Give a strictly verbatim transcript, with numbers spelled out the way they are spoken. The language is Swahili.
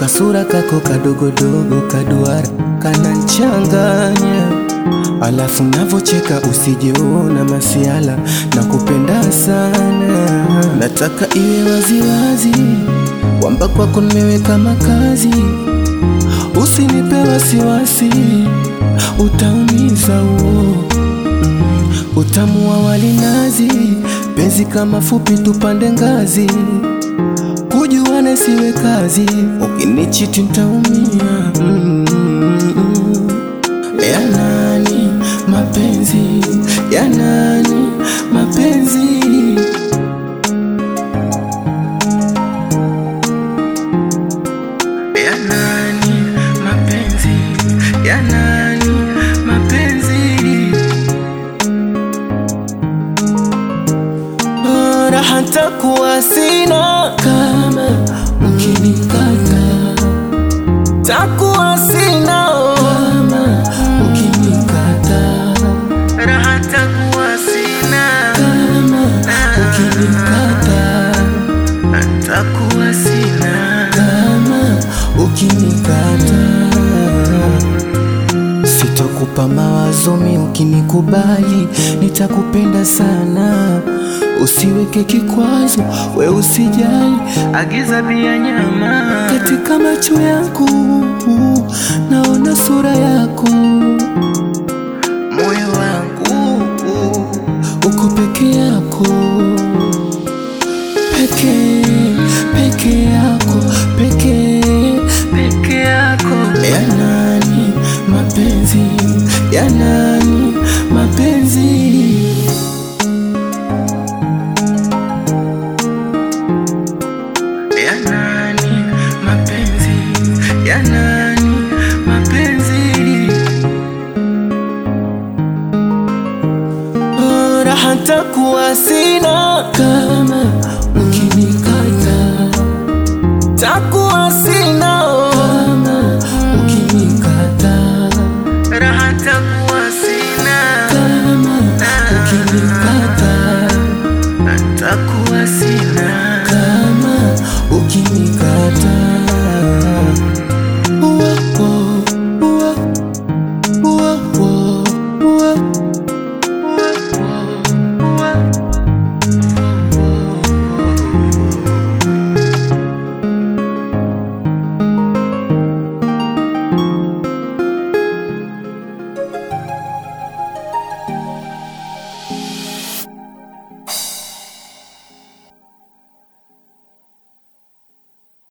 kasura kako kadogodogo kaduara kananchanganya, alafu navocheka usijeona masiala na kupenda sana. Nataka iwe waziwazi kwamba kwako nimeweka makazi, usinipe wasiwasi utaumiza uo. mm, Utamu wa walinazi, penzi kama fupi tupande ngazi, kujuana siwe kazi, ukinichiti ntaumia. mm, mm, Ya nani mapenzi, ya nani mapenzi, ya nani mapenzi, ya nani mapenzi. Raha ntakuwa sina kama ukinikata, takuwa sina kama ukinikata. Raha ntakuwa sina kama ukinikata, takuwa sina kama ukinikata. Sitokupa mawazo mi ukinikubali, nitakupenda sana. Usiweke kikwazo, we usijali, agiza bia nyama. Katika macho yangu naona sura yako, moyo wangu uko peke yako, peke peke yako, peke peke yako. Ya nani mapenzi, ya nani mapenzi, ya nani mapenzi, ya nani mapenzi. Oh, raha ntakuwa sina kama ukinikata, taku